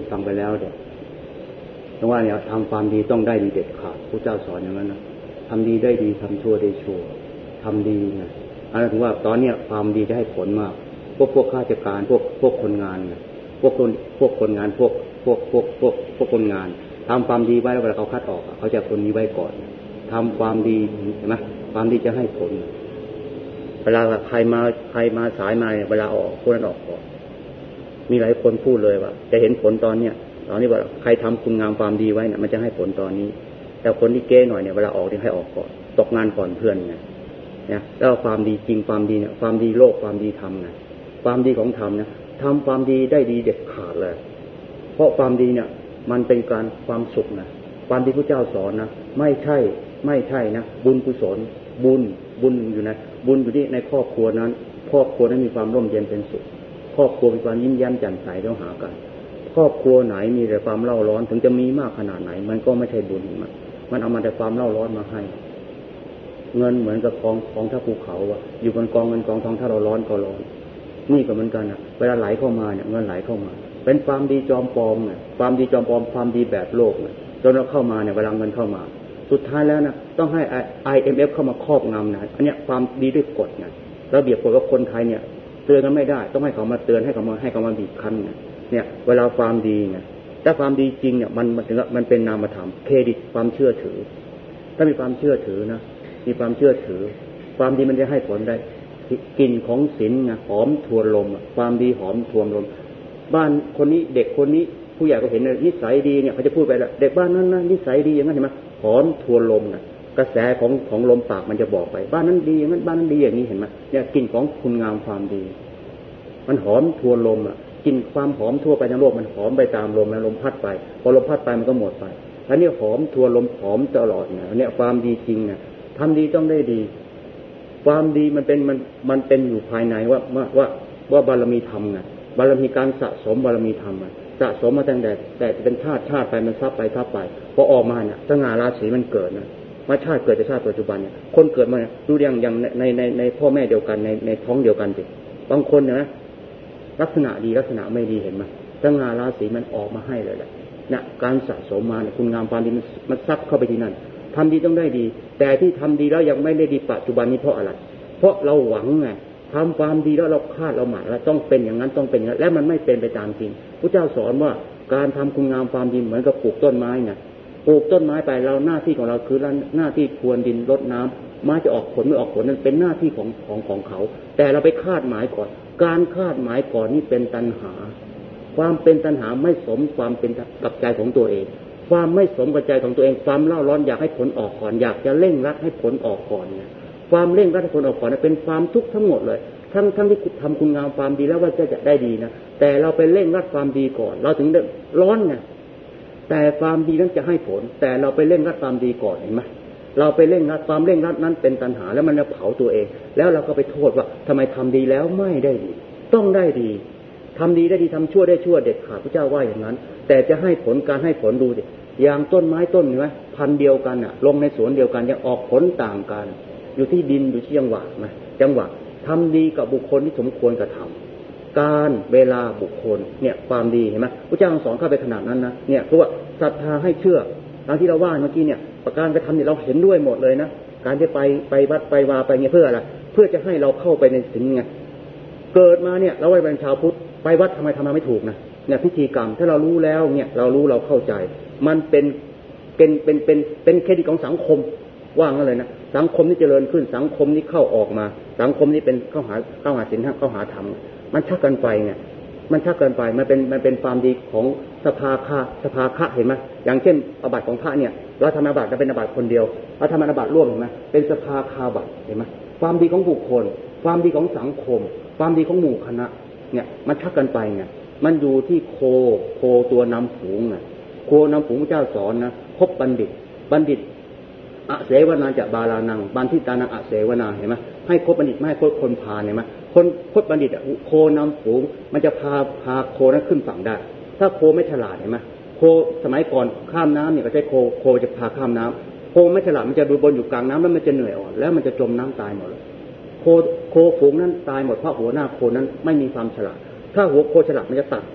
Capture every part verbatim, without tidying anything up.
ฟังไปแล้วเดี๋ยวเพราะว่าเนี่ยทำความดีต้องได้ดีเด็ดขาดพระเจ้าสอนอย่างนั้นนะทำดีได้ดีทำชั่วได้ชั่วทำดีนะอันนั้นถึงว่าตอนเนี้ยความดีจะให้ผลมากพวกพวกข้าราชการพวกพวกคนงานนะพวกคนพวกคนงานพวกพวกพวกพวกพวกคนงานทำความดีไว้แล้วเวลาเขาคัดออกเขาจะคนนี้ไว้ก่อนทำความดีเห็นไหมความดีจะให้ผลเวลาใครมาใครมาสายมาเวลาออกคนนั้นออกก่อนมีหลายคนพูดเลยว่าจะเห็นผลตอนเนี้ยตอนนี้ว่าใครทำคุณงามความดีไว้เนี่ยมันจะให้ผลตอนนี้แต่คนที่เก้หน่อยเนี่ยเวลาออกเนี่ยให้ออกก่อนตกงานก่อนเพื่อนไงเนี่ยแล้วความดีจริงความดีเนี่ยความดีโลกความดีธรรมนะความดีของธรรมนะทำความดีได้ดีเด็ดขาดเลยเพราะความดีเนี่ยมันเป็นการความสุขนะความที่พระเจ้าสอนนะไม่ใช่ไม่ใช่นะบุญกุศลบุญบุญอยู่นะบุญอยู่ที่ในครอบครัวนั้นครอบครัวนั้นมีความร่มเย็นเป็นสุขครอบครัวมีความยิ้มแย้มแจ่มใสแล้วหากันครอบครัวไหนมีแต่ความเล่าร้อนถึงจะมีมากขนาดไหนมันก็ไม่ใช่บุญมันมันเอามาแต่ความเล่าร้อนมาให้เงินเหมือนกับกองกองท่าภูเขาอะอยู่บนกองเงินกองทองถ้าเราร้อนก็ร้อนนี่ก็เหมือนกันนะเวลาไหลเข้ามาเนี่ยเงินไหลเข้ามาเป็นความดีจอมปลอมเนี่ยความดีจอมปลอมความดีแบบโลกเนี่ยจนเราเข้ามาเนี่ยเวลาเงินเข้ามาสุดท้ายแล้วนะต้องให้ ไอ เอ็ม เอฟ เข้ามาครอบงำนะอันเนี้ยความดีด้วยกฎนะระเบียบกฎกับคนไทยเนี่ยเตือนกันไม่ได้ต้องให้เขามาเตือนให้เขามาให้เขามาบีบคั้นเนี่ยเนี่ยเวลาความดีเนี่ยถ้าความดีจริงเนี่ยมันมันถึงมันเป็นนามธรรมเครดิตความเชื่อถือถ้ามีความเชื่อถือนะมีความเชื่อถือความดีมันจะให้ผลได้กลิ่นของศีลนะหอมทวนลมความดีหอมทวนลมบ้านคนนี้เด็กคนนี้ผู้ใหญ่ก็เห็นเลยนิสัยดีเนี่ยเขาจะพูดไปแล้วเด็กบ้านนั้นนะนิสัยดีอย่างนั้นเห็นไหมหอมทวนลมนะกระแสของของลมปากมันจะบอกไปบ้านนั้นดีอย่างนั้นบ้านนั้นดีอย่างนี้เห็นไหมเนี่ยกลิ่นของคุณงามความดีมันหอมทวนลมอ่ะกลิ่นความหอมทั่วไปทั้งโลกมันหอมไปตามลมแล้วลมพัดไปพอลมพัดไปมันก็หมดไปแล้วเนี่ยหอมทวนลมหอมตลอดเนี่ยเนี่ยความดีจริงเนี่ยทำดีต้องได้ดีความดีมันเป็นมันมันเป็นอยู่ภายในว่าว่าว่าว่าบารมีธรรมไงบารมีการสะสมบารมีธรรมสะสมมาตั้งแต่แต่เป็นชาติชาติไปมันซับไปซับไปพอออกมาเนี่ยสง่าราศีมันเกิดนะมาชาติเกิดจากชาติปัจจุบันเนี่ยคนเกิดมาดูอย่างอย่างในในในพ่อแม่เดียวกันในในท้องเดียวกันสิบางคนเนี่ยนะลักษณะดีลักษณะไม่ดีเห็นไหมสง่าราศีมันออกมาให้เลยแหละเนี่ยการสะสมมาเนี่ยคุณงามความดีมันมันซับเข้าไปที่นั่นทำดีต้องได้ดีแต่ที่ทำดีแล้วยังไม่ได้ดีปัจจุบันนี้เพราะอะไรเพราะเราหวังไงทำความดีแล้วเราคาดเราหมายแล้วต้องเป็นอย่างนั้นต้องเป็นอย่างนั้นและมันไม่เป็นไปตามจริงพระเจ้าสอนว่าการทำคุณงามความดีเหมือนกับปลูกต้นไม้ไงปลูกต้นไม้ไปเราหน้าที่ของเราคือหน้าที่พรวนดินรดน้ำไม้จะออกผลไม่ออกผลนั้นเป็นหน้าที่ของของของเขาแต่เราไปคาดหมายก่อนการคาดหมายก่อนนี่เป็นตัณหาความเป็นตัณหาไม่สมความเป็นกับใจของตัวเองความไม่สมกับใจของตัวเองความเล่าร้อนอยากให้ผลออกก่อนอยากจะเร่งรัดให้ผลออกก่อนเนี่ยความเร่งรัดให้ผลออกก่อนเป็นความทุกข์ทั้งหมดเลยทั้งทั้งที่ทำคุณงามความดีแล้วว่าจะจะได้ดีนะแต่เราไปเร่งรัดความดีก่อนเราถึงได้ร้อนไงแต่ความดีนั้นจะให้ผลแต่เราไปเร่งรัดความดีก่อนเห็นไหมเราไปเร่งรัดความเร่งรัดนั้นเป็นตัณหาแล้วมันจะเผาตัวเองแล้วเราก็ไปโทษว่าทำไมทำดีแล้วไม่ได้ดีต้องได้ดีทำดีได้ดีทำชั่วได้ชั่วเด็ดขาดพระเจ้าว่าอย่างนั้นแต่จะให้ผลการให้ผลดูดิอย่างต้นไม้ต้นเห็นไหมพันธุ์เดียวกันอ่ะลงในสวนเดียวกันยังออกผลต่างกันอยู่ที่ดินอยู่ที่จังหวะไหมจังหวะทำดีกับบุคคลที่สมควรกระทำการเวลาบุคคลเนี่ยความดีเห็นไหมพระเจ้าสอนเข้าไปขนาดนั้นนะเนี่ยเพราะว่าศรัทธาให้เชื่อตามที่เราว่าเมื่อกี้เนี่ยประการกระทำเนี่ยเราเห็นด้วยหมดเลยนะการที่ไปไปวัดไปวาไปเงี้ยเพื่ออะไรเพื่อจะให้เราเข้าไปในสิ่งไงเกิดมาเนี่ยเราเป็นชาวพุทธไปวัดทำไมทำไมไม่ถูกนะเนี่ยพิธีกรรมถ้าเรารู้แล้วเนี่ยเรารู้เราเข้าใจมันเป็นเป็นเป็นเป็นเป็นเครดิตของสังคมว่างั้นเลยนะสังคมนี้เจริญขึ้นสังคมนี้เข้าออกมาสังคมนี้เป็นเข้าหาเข้าหาศีลเข้าหาธรรมมันชักกันไปไงมันชักกันไปมันเป็นมันเป็นความดีของสภาคะสภาคะเห็นไหมอย่างเช่นอาบัติของพระเนี่ยเราทำอาบัติจะเป็นอาบัติคนเดียวเราทำอาบัติร่วมเห็นไหมเป็นสภาคาบัติเห็นไหมความดีของบุคคลความดีของสังคมความดีของหมู่คณะเนี่ยมันชักกันไปไงมันอยู่ที่โคโคตัวนำฝูงไงโคนำฝูงพระเจ้าสอนนะคบบัณฑิตบัณฑิตอเสวนาจะบาลานังบัณฑิตานังอเสวนาเห็นไหมให้คบบัณฑิตไม่ให้คบคนพาลเห็นไหมคนคบบัณฑิตโคนำฝูงมันจะพาพาโคนั้นขึ้นฝั่งได้ถ้าโคไม่ฉลาดเห็นไหมโคสมัยก่อนข้ามน้ำเนี่ยก็ใช้โคโคจะพาข้ามน้ำโคไม่ฉลาดมันจะดูบนอยู่กลางน้ำแล้วมันจะเหนื่อยอ่อนแล้วมันจะจมน้ำตายหมดเลยโคโคฝูงนั้นตายหมดเพราะหัวหน้าโคนั้นไม่มีความฉลาดถ้าหัวโคฉลาดมันจะตัด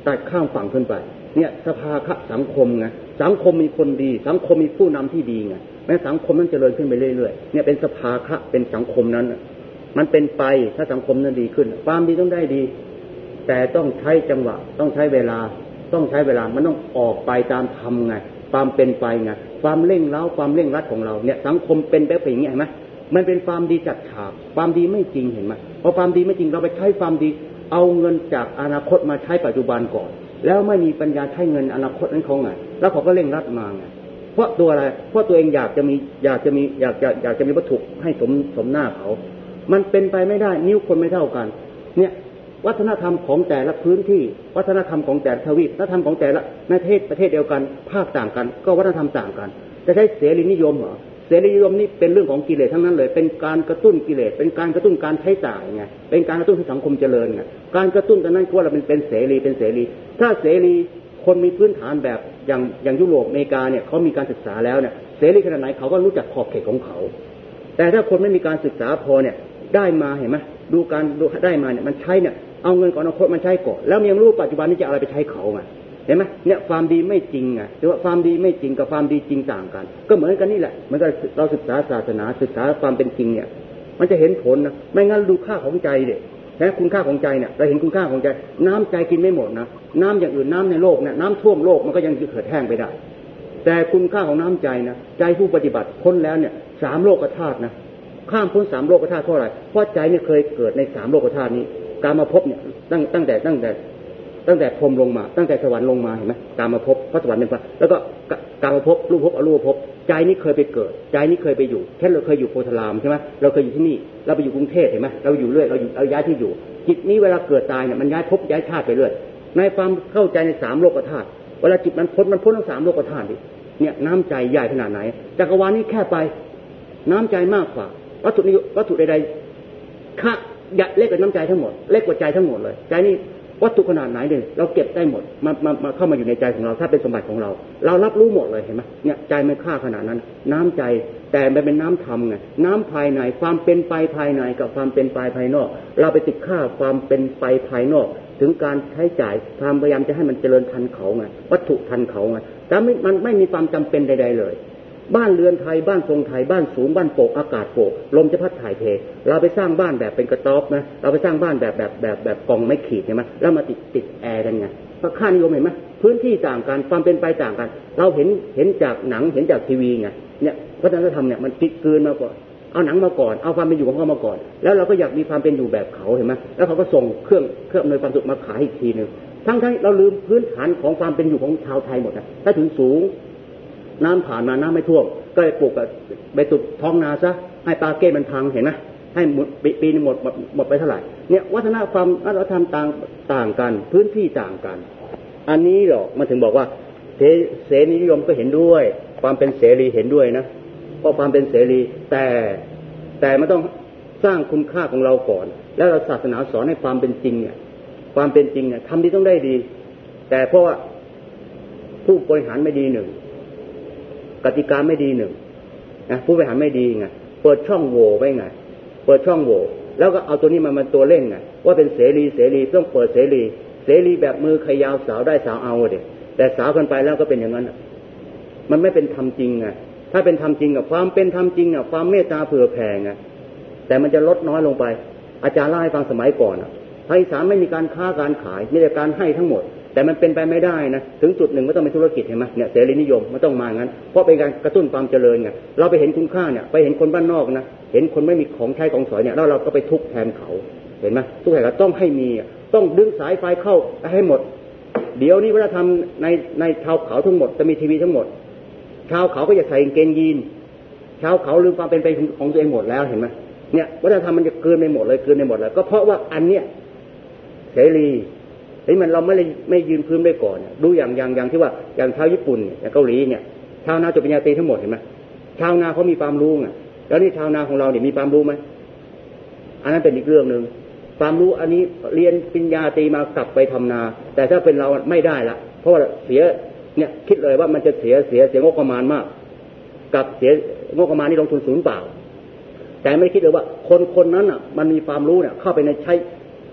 ตัดข้ามฝั่งขึ้นไปเนี่ยสภาคะสังคมไงสังคมมีคนดีสังคมมีผู้นำที่ดีไงแม้สังคมนั้นเจริญขึ้นไปเรื่อยๆเนี่ยเป็นสภาคะเป็นสังคมนั้นมันเป็นไปถ้าสังคมนั้นดีขึ้นความดีต้องได้ดีแต่ต้องใช้จังหวะต้องใช้เวลาต้องใช้เวลามันต้องออกไปตามธรรมไงความเป็นไปไงความเร่งเร้าความเร่งรัดของเราเนี่ยสังคมเป็นแบบอย่างนี้เห็นไหมมันเป็นความดีจัดฉากความดีไม่จริงเห็นไหมพอความดีไม่จริงเราไปใช้ความดีเอาเงินจากอนาคตมาใช้ปัจจุบันก่อนแล้วไม่มีปัญญาใช้เงินอนาคตนั้นเขาไงแล้วเขาก็เร่งรัดมาไงเพราะตัวอะไรเพราะตัวเองอยากจะมีอยากจะมีอยากอยากอยากจะมีวัตถุให้สมสมหน้าเขามันเป็นไปไม่ได้นิ้วคนไม่เท่ากันเนี่ยวัฒนธรรมของแต่ละพื้นที่วัฒนธรรมของแต่ละทวีปวัฒนธรรมของแต่ละประเทศประเทศเดียวกันภาคต่างกันก็วัฒนธรรมต่างกันจะใช้เสรีนิยมเหรอเสรีนิยมนี่เป็นเรื่องของกิเลสทั้งนั้นเลยเป็นการกระตุ้นกิเลสเป็นการกระตุ้นการใช้จ่ายไงเป็นการกระตุ้นให้สังคมเจริญไงการกระตุ้นกันนั้นก็เราเป็นเป็นเสรีเป็นเสรีถ้าเสรีคนมีพื้นฐานแบบอย่างอย่างยุโรปอเมริกาเนี่ยเขามีการศึกษาแล้วเนี่ยเสรีขนาดไหนเขาก็รู้จักขอบเขตของเขาแต่ถ้าคนไม่มีการศึกษาพอเนี่ยได้มาเห็นไหมดูการดูได้มาเนี่ยมันใช้เนี่ยเอาเงินก่อนอนาคตมันใช้ก่อนแล้วยังรู้ปัจจุบันนี้จะอะไรไปใช้เขาไงเห็นไหมเนี่ยความดีไม่จริงไงหรือว่าความดีไม่จริงกับความดีจริงต่างกันก็เหมือนกันนี่แหละเหมือนกับเราศึกษาศาสนาศึกษาความเป็นจริงเนี่ยมันจะเห็นผลนะไม่งั้นดูค่าของใจเด็กนะคุณค่าของใจเนี่ยเราเห็นคุณค่าของใจน้ำใจกินไม่หมดนะน้ำอย่างอื่นน้ำในโลกเนี่ยน้ำท่วมโลกมันก็ยังเกิดแห้งไปได้แต่คุณค่าของน้ำใจนะใจผู้ปฏิบัติพ้นแล้วเนี่ยสามโลกธาตุนะข้ามพ้นสามโลกธาตุเพราะอะไรเพราะใจเนี่ยเคยเกิดในสามโลกธาตุนี้การมาพบเนี่ยตั้งตั้งแต่ตั้งแต่ตั้งแต่พรหมลงมาตั้งแต่สวรรค์ลงมาเห็นไหมการมาพบพระสวรรค์เป็นพระแล้วก็การมาพบรูปพบอรูปพบใจนี้เคยไปเกิดใจนี้เคยไปอยู่เช่นเราเคยอยู่โพธารามใช่ไหมเราเคยอยู่ที่นี่เราไปอยู่กรุงเทพเห็นไหมเราอยู่เรื่อยเราอยู่เราย้ายที่อยู่จิตนี้เวลาเกิดตายเนี่ยมันย้ายภพย้ายชาติไปเรื่อยในความเข้าใจในสามโลกธาตุเวลาจิตมันพ้นมันพ้นทั้งสามโลกธาตุดิเนี่ยน้ำใจใหญ่ขนาดไหนจักรวาลนี้แค่ไปน้ำใจมากกว่าวัตถุนี้วัตถุใดๆค่าเล็กกว่าน้ำใจทั้งหมดเล็กกว่าใจทั้งหมดเลยใจนี่วัตถุขนาดไหนเนี่ยเราเก็บได้หมดมามามาเข้ามาอยู่ในใจของเราถ้าเป็นสมบัติของเราเรารับรู้หมดเลยเห็นไหมเนี่ยใจมันค่าขนาดนั้นน้ำใจแต่มันเป็นน้ำธรรมไงน้ำภายในความเป็นไปภายในกับความเป็นไปภายนอกเราไปติดค่าความเป็นไปภายนอกถึงการใช้จ่ายความพยายามจะให้มันเจริญทันเขาไงวัตถุทันเขาไงแต่ไม่มันไม่มีความจำเป็นใดๆเลยบ้านเรือนไทยบ้านทรงไทยบ้านสูงบ้านโปร่งอากาศโปร่งลมจะพัดถ่ายเทเราไปสร้างบ้านแบบเป็นกระต๊อบนะเราไปสร้างบ้านแบบแบบแบบแบบกล่องไม้ขีดใช่ไหมแล้วมาติดติดแอร์กันไงเพราะค่านิยมเห็นไหมพื้นที่ต่างกันความเป็นไปต่างกันเราเห็นเห็นจากหนังเห็นจากทีวีไงเนี่ยวัฒนธรรมเนี่ยมันติดกืนมาก่อนเอาหนังมาก่อนเอาความเป็นอยู่ของเขามาก่อนแล้วเราก็อยากมีความเป็นอยู่แบบเขาเห็นไหมแล้วเขาก็ส่งเครื่องเครื่องอำนวยความสุขมาขายอีกทีนึงทั้งทั้งเราลืมพื้นฐานของความเป็นอยู่ของชาวไทยหมดนะถ้าถึงสูงน้ำผ่านมาน้ำไม่ท่วมก็เลยปลูกแบบไปตุดท้องนาซะให้ปลาเก้มันพังเห็นไหมให้หมดปีนึงหมดหมดไปเท่าไหร่เนี่ยวัฒนธรรมวัฒนธรรมต่างต่างกันพื้นที่ต่างกันอันนี้หรอกมันถึงบอกว่าเสรีนิยมก็เห็นด้วยความเป็นเสรีเห็นด้วยนะเพราะความเป็นเสรีแต่แต่มันต้องสร้างคุณค่าของเราก่อนแล้วเราศาสนาสอนให้ความเป็นจริงเนี่ยความเป็นจริงเนี่ยทำดีต้องได้ดีแต่เพราะว่าผู้บริหารไม่ดีหนึ่งกติกาไม่ดีหนึ่งนะผู้บริหารไม่ดีไงเปิดช่องโหว่ไว้ไงเปิดช่องโหว่แล้วก็เอาตัวนี้มามันตัวเล่นไงว่าเป็นเสรีเสรีต้องเปิดเสรีเสรีแบบมือใครยาวสาวได้สาวเอาเด็กแต่สาวกันไปแล้วก็เป็นอย่างนั้นมันไม่เป็นธรรมจริงไงถ้าเป็นธรรมจริงกับความเป็นธรรมจริงอ่ะความเมตตาเผื่อแผ่ไงแต่มันจะลดน้อยลงไปอาจารย์เล่าให้ฟังสมัยก่อนอ่ะภาคอีสานไม่มีการค้าการขายมีแต่การให้ทั้งหมดแต่มันเป็นไปไม่ได้นะถึงจุดหนึ่งมันต้องเป็นธุรกิจเห็นไหมเนี่ยเสรีนิยมมันต้องมางั้นเพราะเป็นการกระตุ้นความเจริญไงเราไปเห็นคุณค่าเนี่ยไปเห็นคนบ้านนอกนะเห็นคนไม่มีของใช้ของสอยเนี่ยแล้วเราก็ไปทุกข์แทนเขาเห็นไหมทุกข์แทนเขาต้องให้มีต้องดึงสายไฟเข้าให้หมดเดี๋ยวนี้วัฒนธรรมในในชาวเขาทั้งหมดจะมีทีวีทั้งหมดชาวเขาก็จะใส่กางเกงยีนชาวเขาลืมความเป็นไปของตัวเองหมดแล้วเห็นไหมเนี่ยวัฒนธรรมมันจะเกินไปหมดเลยเกินไปหมดเลยก็เพราะว่าอันเนี้ยเสรีไอ้มันเราไม่ไม่ยืนพื้นไว้ก่อนดูอย่างอย่างอย่างที่ว่าอย่างชาวญี่ปุ่นเนี่ยเกาหลีเนี่ยชาวนาจบปริญญาตรีทั้งหมดเห็นไหมชาวนาเขามีความรู้ไงแล้วนี่ชาวนาของเราเนี่ยมีความรู้ไหมอันนั้นเป็นอีกเรื่องนึงความรู้อันนี้เรียนปริญญาตรีมากลับไปทำนาแต่ถ้าเป็นเราไม่ได้ละเพราะว่าเสียเนี่ยคิดเลยว่ามันจะเสียเสียเสียงบประมาณมากกับเสียงบประมาณนี่ลงทุนศูนย์เปล่าแต่ไม่คิดเลยว่าคนคนนั้นอ่ะมันมีความรู้เนี่ยเข้าไปในใช้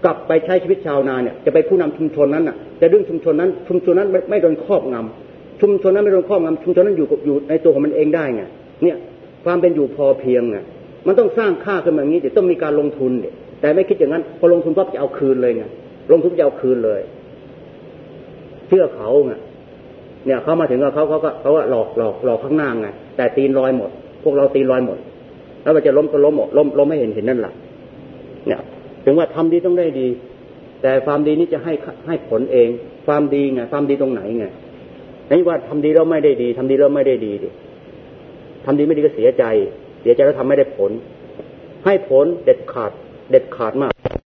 กลับไปใช้ชีวิตชาวนาเนี่ยจะไปผู้นำชุมชนนั้นน่ะจะดึงชุมชนนั้นชุมชนนั้นไม่ไม่โดนครอบงำชุมชนนั้นไม่โดนครอบงำชุมชนนั้นอยู่อยู่ในตัวของมันเองได้ไงเนี่ยความเป็นอยู่พอเพียงไงมันต้องสร้างค่าขึ้นมาอย่างนี้เดี๋ยวต้องมีการลงทุนเดี๋ยวแต่ไม่คิดอย่างนั้นพอลงทุนปั๊บจะเอาคืนเลยไงลงทุนจะเอาคืนเลยเชื่อเขาไงเนี่ยเขามาถึงกับเขาเขาก็เขาว่าหลอกหลอกหลอกข้างหน้าไงแต่ตีนลอยหมดพวกเราตีนลอยหมดแล้วมันจะล้มก็ล้มหมดล้มล้มไม่เห็นเห็นนั่นแหละเนี่ยถึงว่าทำดีต้องได้ดีแต่ความดีนี้จะให้ให้ผลเองความดีไงความดีตรงไหนไงนี่ว่าทำดีแล้วไม่ได้ดีทำดีแล้วไม่ได้ดีดิทำดีไม่ดีก็เสียใจเสียใจแล้วทำไม่ได้ผลให้ผลเด็ดขาดเด็ดขาดมาก